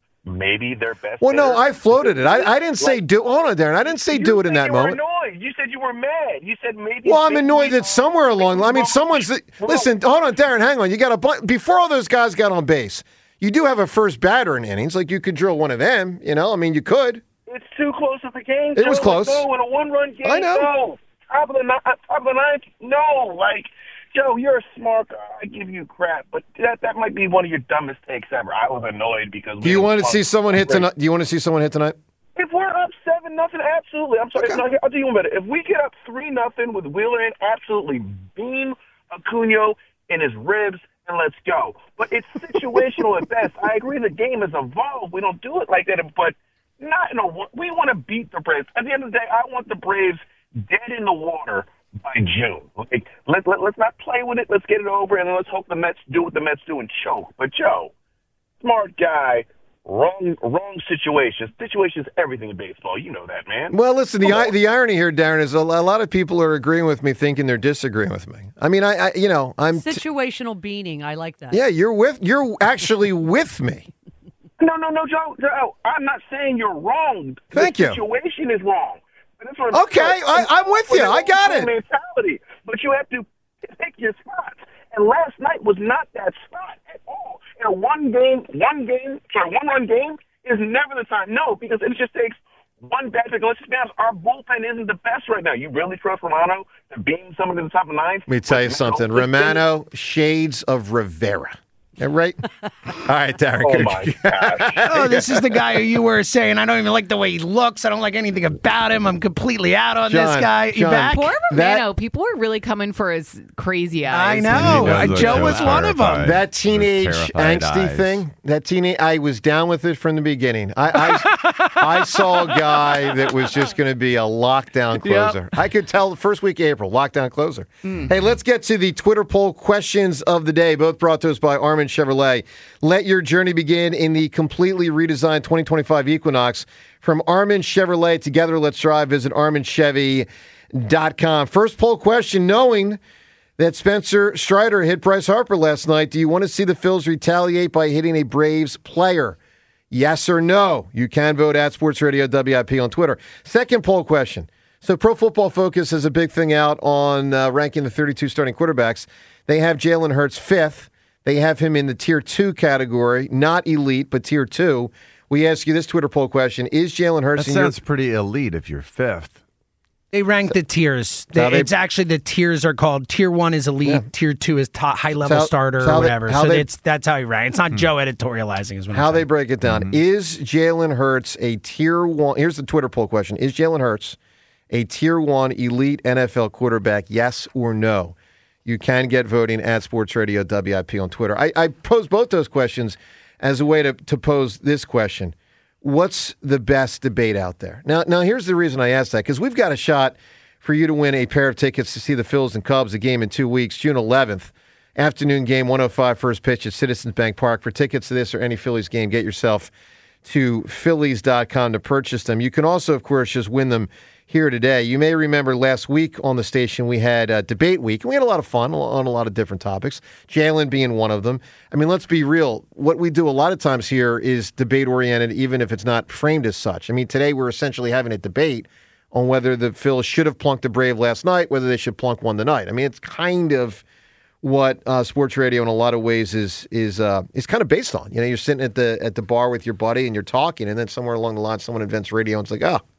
I: maybe their best.
A: Well, no,
I: hitter?
A: I floated it. I, I didn't say do. Hold on, Darren. I didn't say
I: You
A: do it in
I: said
A: that
I: you
A: moment.
I: were annoyed. You said you were mad. You said maybe.
A: Well, I'm
I: maybe
A: annoyed
I: we-
A: that somewhere along. I mean, someone's. Listen, hold on, Darren. Hang on. You got a bu- before all those guys got on base. You do have a first batter in innings. Like you could drill one of them. You know, I mean, you could.
I: It's too close of a game.
A: It was
I: Joe.
A: close.
I: No, in a one-run game.
A: I know.
I: No. Top of the ni- top of the ninth. No, like Joe, you're a smart guy. I give you crap, but that that might be one of your dumbest takes ever. I was annoyed because.
A: Do you want to see someone hit tonight? Do you want to see someone hit tonight?
I: If we're up seven nothing, absolutely. I'm sorry.
A: Okay.
I: No, I'll do you one better. If we get up three nothing with Wheeler in, absolutely beam Acuna in his ribs and let's go. But it's situational at best. I agree the game has evolved. We don't do it like that, but not in a. We want to beat the Braves. At the end of the day, I want the Braves dead in the water by June. Like, let, let, let's not play with it. Let's get it over, and then let's hope the Mets do what the Mets do and choke. But Joe, smart guy. Wrong, wrong situation. Situation is everything in baseball. You know that, man.
A: Well, listen. The i- the irony here, Darren, is a, a lot of people are agreeing with me, thinking they're disagreeing with me. I mean, I, I you know, I'm. T-
E: Situational beaning. I like that.
A: yeah, you're with. You're actually with me.
I: No, no, no, Joe. Joe, I'm not saying you're wrong.
A: Thank
I: the
A: you.
I: situation is wrong. But that's what I'm
A: Okay,
I: saying.
A: I- I'm with you. I got it.
I: Mentality, but you have to pick your spots. And last night was not that spot at all. In a one game, one game, sorry, one run game is never the time. No, because it just takes one bad pick. Let's just be honest, our bullpen isn't the best right now. You really trust Romano to beam someone to the top of nine?
A: Let me tell you something. Romano, shades of Rivera. Yeah, right? All right, Darren.
I: Oh,
A: good-
I: my gosh.
C: Oh, this is the guy who you were saying. I don't even like the way he looks. I don't like anything about him. I'm completely out on
A: John,
C: this guy. You
A: John.
C: back?
D: Poor
A: That-
D: Romano. People were really coming for his crazy
C: I
D: eyes.
C: know.
J: He does
C: Uh,
J: look
C: Joe
J: so
C: was one of them.
J: terrified.
A: That teenage
J: Those terrified
A: angsty
J: eyes.
A: thing, that teenage, I was down with it from the beginning. I I, I saw a guy that was just going to be a lockdown closer. I could tell the first week of April, lockdown closer. Hey, let's get to the Twitter poll questions of the day, both brought to us by Armin Chevrolet. Let your journey begin in the completely redesigned twenty twenty-five Equinox from Armin Chevrolet. Together, let's drive. Visit armin chevy dot com. First poll question, knowing that Spencer Strider hit Bryce Harper last night, do you want to see the Phils retaliate by hitting a Braves player? Yes or no? You can vote at Sports Radio W I P on Twitter. Second poll question. So Pro Football Focus has a big thing out on uh, ranking the thirty-two starting quarterbacks. They have Jalen Hurts fifth. They have him in the tier two category, not elite, but tier two. We ask you this Twitter poll question. Is Jalen Hurts
B: That
A: in your...
B: sounds pretty elite if you're fifth.
C: They rank the tiers.
A: how
C: They,
A: they-
C: it's actually the tiers are called tier one is elite,
A: Yeah.
C: tier two is top, high level
A: how-
C: starter
A: it's how
C: or
A: they-
C: whatever.
A: how
C: so
A: they-
C: it's that's how you rank. It's not Joe editorializing. Is what
A: How
C: I'm
A: they
C: saying.
A: break it down. Is Jalen Hurts a tier one? Here's the Twitter poll question. Is Jalen Hurts a tier one elite N F L quarterback? Yes or no? You can get voting at Sports Radio W I P on Twitter. I, I pose both those questions as a way to, to pose this question. What's the best debate out there? Now, now here's the reason I asked that, because we've got a shot for you to win a pair of tickets to see the Phils and Cubs, a game in two weeks, June eleventh. Afternoon game, one oh five first pitch at Citizens Bank Park. For tickets to this or any Phillies game, get yourself to phillies dot com to purchase them. You can also, of course, just win them here today. You may remember last week on the station we had uh, Debate Week, and we had a lot of fun on a lot of different topics, Jalen being one of them. I mean, let's be real. What we do a lot of times here is debate-oriented, even if it's not framed as such. I mean, today we're essentially having a debate on whether the Phils should have plunked the Brave last night, whether they should plunk one tonight. I mean, it's kind of what uh, sports radio in a lot of ways is is uh, is kind of based on. You know, you're sitting at the at the bar with your buddy and you're talking, and then somewhere along the line, someone invents radio, and it's like, oh,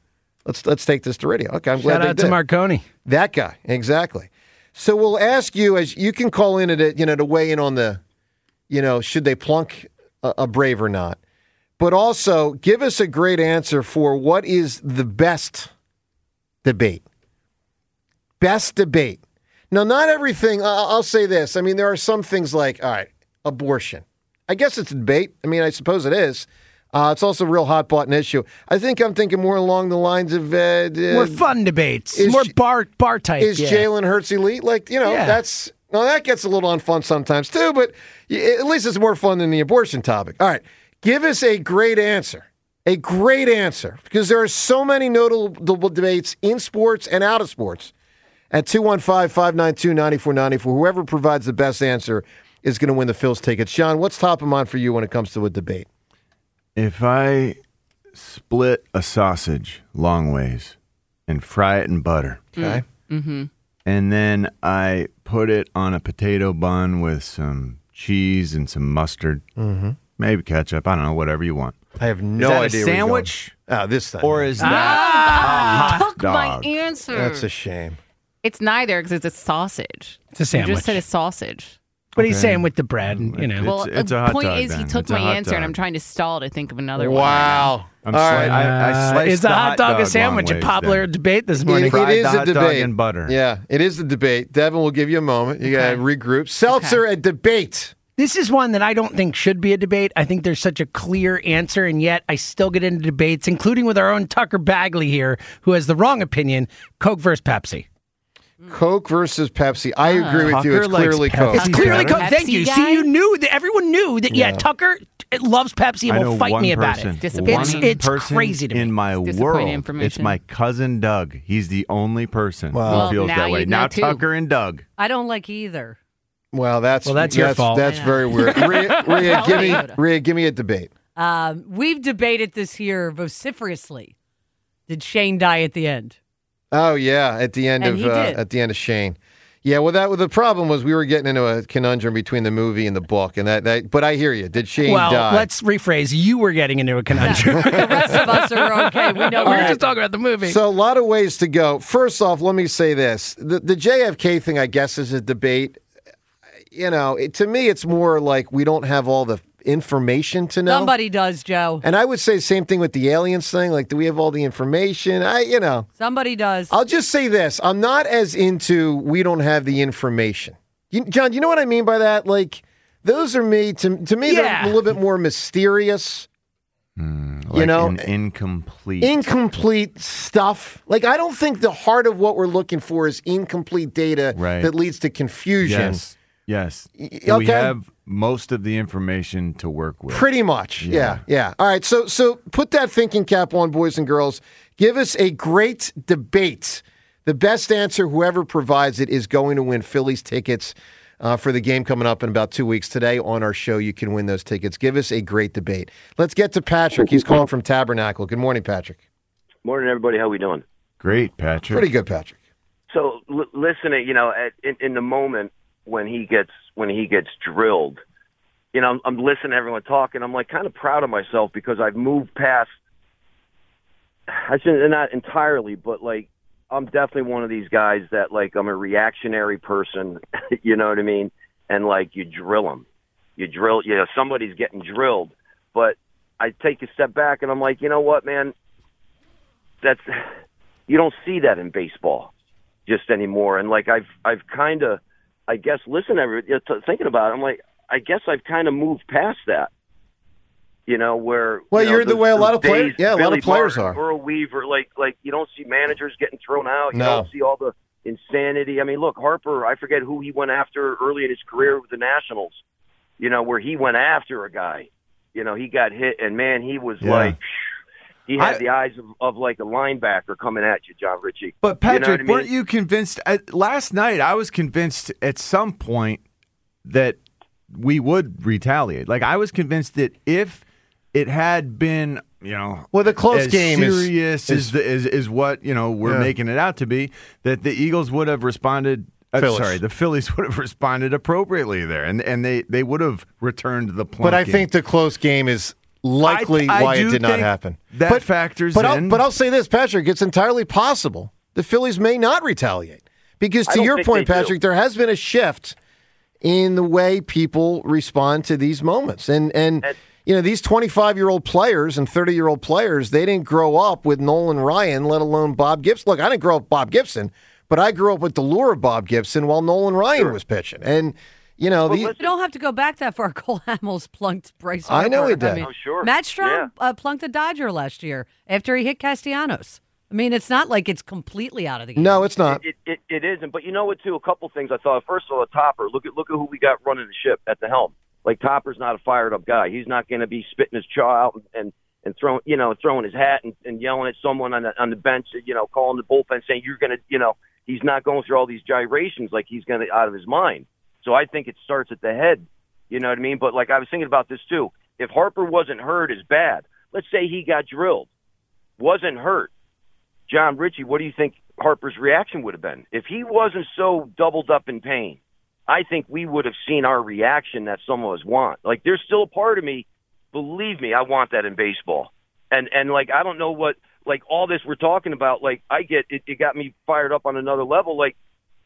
A: Let's let's take this to radio. Okay, I'm glad
C: Shout
A: they
C: out
A: did.
C: to Marconi.
A: That guy, exactly. So we'll ask you as you can call in to you know to weigh in on the, you know, should they plunk a, a Brave or not, but also give us a great answer for what is the best debate. Best debate. Now, not everything. I'll, I'll say this. I mean, there are some things like, all right, abortion. I guess it's a debate. I mean, I suppose it is. Uh, it's also a real hot button issue. I think I'm thinking more along the lines of uh,
C: More fun debates.
A: is
C: More
A: J-
C: bar bar type.
A: Is
C: yeah.
A: Jalen Hurts elite? Like, you know,
C: Yeah.
A: that's now that gets a little unfun sometimes too, but y- at least it's more fun than the abortion topic. All right, give us a great answer, a great answer, because there are so many notable debates in sports and out of sports. At two one five, five nine two, nine four nine four, whoever provides the best answer is going to win the Phil's tickets. John, what's top of mind for you when it comes to a debate?
B: If I split a sausage long ways and fry it in butter,
A: Okay.
D: Mm-hmm.
B: and then I put it on a potato bun with some cheese and some mustard,
A: Mm-hmm.
B: maybe ketchup, I don't know, whatever you want.
A: I have no
B: is that
A: idea.
B: a
A: where you're going.
B: sandwich?
A: Oh, this time.
B: Or is that
D: Ah,
B: a hot
D: took my
B: dog?
D: answer.
A: That's a shame.
D: It's neither because it's a sausage.
C: It's a sandwich.
D: You just said a sausage.
C: But he's
B: Okay.
C: saying with the bread, and, you know.
B: It's-
D: Well,
B: it's
D: the
B: a hot
D: point
B: dog,
D: is he
B: then.
D: took
B: It's a
D: my
B: hot
D: answer, and
B: dog.
D: I'm trying to stall to think of another one.
A: Wow.
B: I'm
A: All
B: sli-
A: right.
B: I, I
C: Uh,
B: sliced
C: is the hot dog, a sandwich? A
B: long ways
C: popular
B: then.
C: debate this
A: It,
C: morning.
A: it
B: Fried
A: is
B: the
A: a
B: hot dog
A: debate.
B: in butter.
A: Yeah, it is the debate. Devin will give you a moment. You got to regroup. Seltzer at debate.
C: This is one that I don't think should be a debate. I think there's such a clear answer, and yet I still get into debates, including with our own Tucker Bagley here, who has the wrong opinion. Coke versus Pepsi.
A: Coke versus Pepsi. I agree with you.
B: Tucker
A: It's
B: likes
A: clearly
B: Pepsi.
A: Coke.
C: It's clearly
B: better?
C: Coke. Thank
D: Pepsi
C: you.
D: guy?
C: See, you knew that everyone knew that. Yeah,
A: Yeah.
C: Tucker loves Pepsi and
B: I
C: will
B: know
C: fight
B: one
C: me about
B: person.
C: it.
D: Disappointing.
C: It's
B: One
C: it's
B: person
C: crazy to me.
B: in my
D: Disappointing
B: world.
D: information.
B: It's my cousin Doug. He's the only person
A: Wow.
B: who
D: Well,
B: feels
D: now
B: that way.
D: you know
B: Now
D: too.
B: Tucker and Doug.
E: I don't like either.
A: Well, that's
C: Well, that's your fault.
A: That's
E: I know.
A: very weird. Rhea, Rhea, give me,
E: Right.
A: Rhea, give me a debate.
E: Um, we've debated this here vociferously. Did Shane die at the end?
A: Oh yeah, at the end
E: And
A: of
E: he
A: uh,
E: did.
A: at the end of Shane. Yeah, well, that the problem was we were getting into a conundrum between the movie and the book, and that. that but I hear you. Did Shane
C: well,
A: die?
C: let's rephrase. You were getting into a conundrum.
E: The rest of us are okay. We know
C: we were
E: we're
C: just talking about the movie.
A: So a lot of ways to go. First off, let me say this: the, the J F K thing, I guess, is a debate. You know, it, to me, it's more like we don't have all the information to know.
E: Somebody does, Joe.
A: And I would say same thing with the aliens thing. Like, do we have all the information? I, you know,
E: Somebody does.
A: I'll just say this: I'm not as into we don't have the information. You, John, you know what I mean by that? Like, those are me. To to me,
C: Yeah.
A: they're a little bit more mysterious.
B: Like
A: know,
B: an incomplete.
A: Incomplete stuff. Like, I don't think the heart of what we're looking for is incomplete data
B: Right.
A: that leads to confusion.
B: Yes. Yes.
A: Y-
B: We
A: okay.
B: have most of the information to work with.
A: Pretty much. Yeah.
B: Yeah.
A: yeah. All right. So so put that thinking cap on, boys and girls. Give us a great debate. The best answer, whoever provides it, is going to win Phillies tickets uh, for the game coming up in about two weeks. Today on our show, you can win those tickets. Give us a great debate. Let's get to Patrick. He's calling from Tabernacle. Good morning, Patrick.
J: Morning, everybody. How we doing?
B: Great, Patrick.
A: Pretty good, Patrick.
J: So, l- listening, you know, at, in, in the moment when he gets when he gets drilled, you know, I'm, I'm listening to everyone talking. I'm like kind of proud of myself because I've moved past. I shouldn't not entirely, but like I'm definitely one of these guys that like I'm a reactionary person. You know what I mean? And like you drill them, you drill. You know, somebody's getting drilled, but I take a step back and I'm like, you know what, man? That's you don't see that in baseball just anymore. And like I've I've kind of, I guess, listen, every you know, thinking about it, I'm like, I guess I've kind of moved past that. You know, where
A: Well,
J: you know,
A: you're the
J: those-
A: way a lot
J: those
A: of players-
J: days,
A: yeah, a lot
J: Billy
A: of players
J: Martin,
A: are.
J: Earl Weaver, like like you don't see managers getting thrown out. You
A: No.
J: don't see all the insanity. I mean, look, Harper. I forget who he went after early in his career with the Nationals. You know, where he went after a guy. You know, he got hit, and man, he was
B: Yeah.
J: like. He had
B: I-
J: the eyes of, of like a linebacker coming at you, John Ritchie.
B: But
J: You know
B: Patrick,
J: what I mean?
B: weren't you convinced? Uh, last night, I was convinced at some point that we would retaliate. Like I was convinced that if it had been, you know,
A: Well, the close
B: as
A: game is-
B: serious
A: is-
B: is the, is is what you know we're
A: Yeah.
B: making it out to be, that the Eagles would have responded. Uh,
A: Phillies.
B: sorry, the Phillies would have responded appropriately there, and and they they would have returned the plunking.
A: But I think the close game is likely
B: I, I
A: why it
B: do
A: did not
B: think
A: happen.
B: That
A: but,
B: factors
A: but
B: in.
A: I'll, but I'll say this, Patrick, it's entirely possible the Phillies may not retaliate. Because
J: I
A: to
J: don't
A: your
J: think
A: point,
J: they do.
A: Patrick, there has been a shift in the way people respond to these moments. And, and,
J: And-
A: you know, these twenty-five-year-old players and thirty-year-old players, they didn't grow up with Nolan Ryan, let alone Bob Gibson. Look, I didn't grow up with Bob Gibson, but I grew up with the lure of Bob Gibson while Nolan Ryan
J: Sure.
A: was pitching. And, you know,
J: Well,
A: these,
J: listen-
E: You don't have to go back that far. Cole Hamels plunked Bryce
A: I
E: Harper.
A: know he did.
E: mean,
J: Oh, sure.
E: Matt Strom
J: Yeah.
E: uh, plunked a Dodger last year after he hit Castellanos. I mean, it's not like it's completely out of the game.
A: no, it's not.
J: It, it it isn't. But you know what, too? A couple things I thought. First of all, Topper. Look at look at who we got running the ship at the helm. Like, Topper's not a fired up guy. He's not going to be spitting his jaw out and, and, and throwing, you know, throwing his hat and, and yelling at someone on the on the bench, you know, calling the bullpen, saying you're going to, you know, he's not going through all these gyrations like he's going to out of his mind. So I think it starts at the head. You know what I mean? But like I was thinking about this too. If Harper wasn't hurt as bad, let's say he got drilled, wasn't hurt. John Ritchie, what do you think Harper's reaction would have been? If he wasn't so doubled up in pain, I think we would have seen our reaction that some of us want. Like, there's still a part of me, believe me, I want that in baseball. And, and like, I don't know what, like, all this we're talking about, like, I get, it, it got me fired up on another level. Like,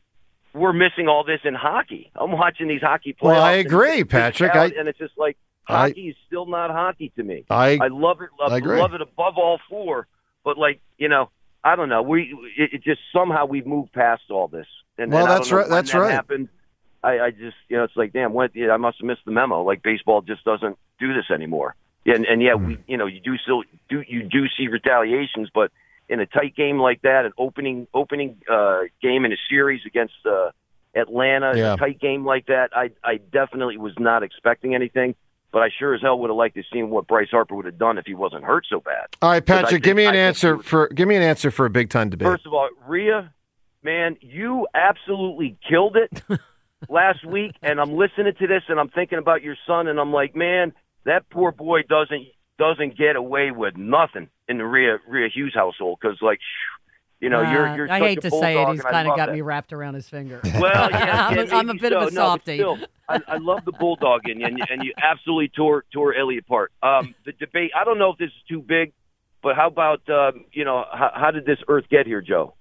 J: we're missing all this in hockey. I'm watching these hockey playoffs.
A: Well, I
J: and
A: agree,
J: it's
A: Patrick.
J: out,
A: I-
J: and it's just like,
A: I-
J: hockey is still not hockey to me.
A: I,
J: I love it. Love,
A: I agree.
J: love it above all four. But, like, you know, I don't know. We it, it just somehow we've moved past all this. And
A: Well,
J: and I
A: that's
J: don't know
A: right-
J: when
A: that's
J: that
A: right.
J: Happened. I, I just, you know, it's like, damn, what? Yeah, I must have missed the memo. Like, baseball just doesn't do this anymore. And and yeah, we, you know, you do still do you do see retaliations, but in a tight game like that, an opening opening uh, game in a series against uh, Atlanta,
A: Yeah.
J: a tight game like that, I I definitely was not expecting anything. But I sure as hell would have liked to see what Bryce Harper would have done if he wasn't hurt so bad.
A: all right,
J: 'Cause I
A: Patrick,
J: think-
A: give me an
J: I think
A: answer
J: he was-
A: for give me an answer for a big time debate.
J: First of all, Rhea, man, you absolutely killed it last week. And I'm listening to this, and I'm thinking about your son, and I'm like, man, that poor boy doesn't doesn't get away with nothing in the Rhea Rhea Hughes household because, like, you know, you're
E: Uh,
J: you're.
E: I
J: such
E: hate
J: a
E: to say it,
J: bulldog,
E: he's
J: and I
E: kind of
J: love
E: got
J: that.
E: me wrapped around his finger.
J: Well, yeah,
E: I'm,
J: yeah,
E: a, I'm a
J: maybe
E: bit
J: so.
E: of a
J: No, but
E: softie.
J: still, I, I love the bulldog in you, and you, and you absolutely tore tore Ellie apart. Um, the debate. I don't know if this is too big, but how about um, you know how, how did this Earth get here, Joe?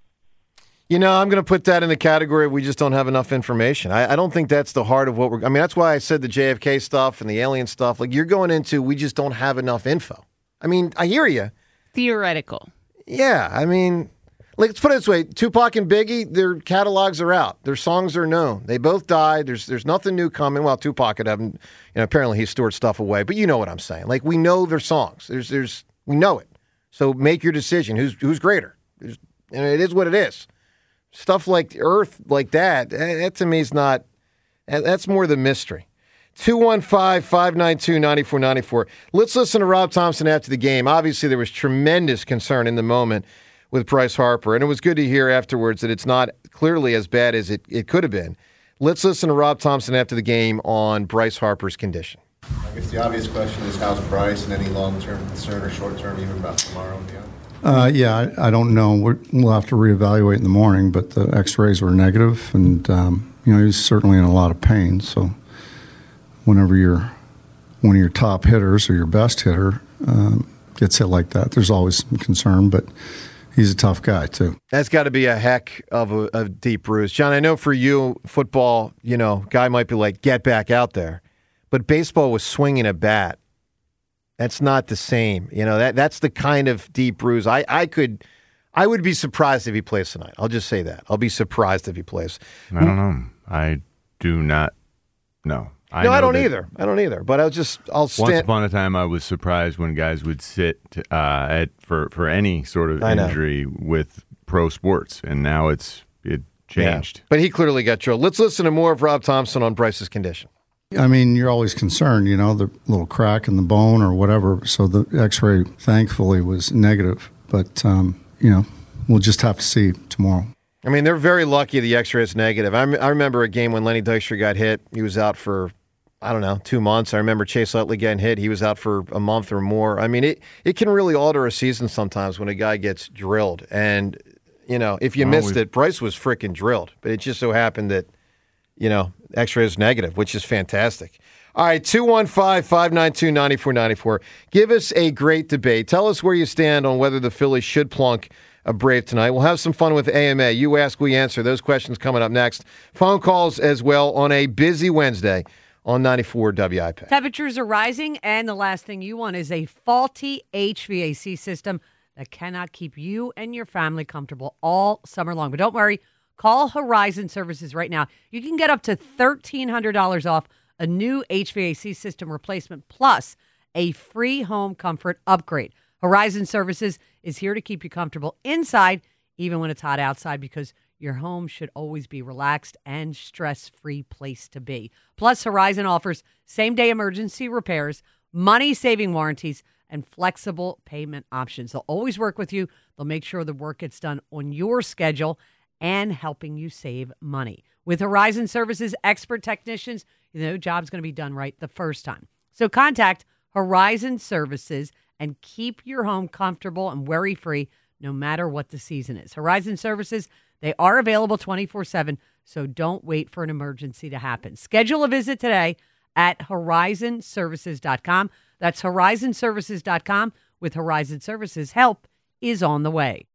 A: You know, I'm going to put that in the category of we just don't have enough information. I, I don't think that's the heart of what we're. I mean, that's why I said the J F K stuff and the alien stuff. Like, you're going into we just don't have enough info. I mean, I hear you.
D: Theoretical.
A: Yeah, I mean, like, let's put it this way: Tupac and Biggie, their catalogs are out, their songs are known. They both died. There's there's nothing new coming. Well, Tupac had haven't. You know, apparently he stored stuff away, but you know what I'm saying. Like, we know their songs. There's there's we know it. So make your decision. Who's who's greater? There's, and it is what it is. Stuff like Earth, like that, that, that to me is not. That's more the mystery. two one five, five nine two, nine four nine four. Let's listen to Rob Thompson after the game. Obviously, there was tremendous concern in the moment with Bryce Harper, and it was good to hear afterwards that it's not clearly as bad as it, it could have been. Let's listen to Rob Thompson after the game on Bryce Harper's condition.
K: I guess the obvious question is how's Bryce and any long-term concern or short-term even about tomorrow and beyond?
L: Uh, yeah, I, I don't know. We're, we'll have to reevaluate in the morning, but the x-rays were negative, and um, you know, he's certainly in a lot of pain, so whenever you're one of your top hitters or your best hitter um, gets hit like that, there's always some concern, but he's a tough guy too.
A: That's got to be a heck of a, a deep bruise. John, I know for you, football, you know, guy might be like, get back out there. But baseball was swinging a bat. That's not the same. You know, that that's the kind of deep bruise. I, I could, I would be surprised if he plays tonight. I'll just say that. I'll be surprised if he plays.
B: I don't know. I do not know. I
A: no,
B: know
A: I don't
B: that
A: either. I don't either. But I'll just, I'll stand.
B: Once upon a time, I was surprised when guys would sit uh, at for, for any sort of
A: I know.
B: injury with pro sports, and now it's it changed.
A: Yeah. But he clearly got drilled. Let's listen to more of Rob Thompson on Bryce's condition.
L: I mean, you're always concerned, you know, the little crack in the bone or whatever. So the x-ray, thankfully, was negative. But, um, you know, we'll just have to see tomorrow.
A: I mean, they're very lucky the x-ray is negative. I, I remember a game when Lenny Dykstra got hit. He was out for, I don't know, two months. I remember Chase Utley getting hit. He was out for a month or more. I mean, it, it can really alter a season sometimes when a guy gets drilled. And, you know, if you
B: Well,
A: missed
B: we've-
A: it, Bryce was freaking drilled. But it just so happened that, you know, x-ray is negative, which is fantastic. All right, two one five, five nine two, nine four nine four. Give us a great debate. Tell us where you stand on whether the Phillies should plunk a Brave tonight. We'll have some fun with A M A. You ask, we answer. Those questions coming up next. Phone calls as well on a busy Wednesday on ninety-four W I P.
E: Temperatures are rising, and the last thing you want is a faulty H V A C system that cannot keep you and your family comfortable all summer long. But don't worry, call Horizon Services right now. You can get up to thirteen hundred dollars off a new H V A C system replacement plus a free home comfort upgrade. Horizon Services is here to keep you comfortable inside, even when it's hot outside, because your home should always be relaxed and stress-free place to be. Plus, Horizon offers same-day emergency repairs, money-saving warranties, and flexible payment options. They'll always work with you. They'll make sure the work gets done on your schedule and helping you save money. With Horizon Services expert technicians, you know, job's going to be done right the first time. So contact Horizon Services and keep your home comfortable and worry-free no matter what the season is. Horizon Services, they are available twenty-four seven, so don't wait for an emergency to happen. Schedule a visit today at horizon services dot com. That's horizon services dot com. With Horizon Services, help is on the way.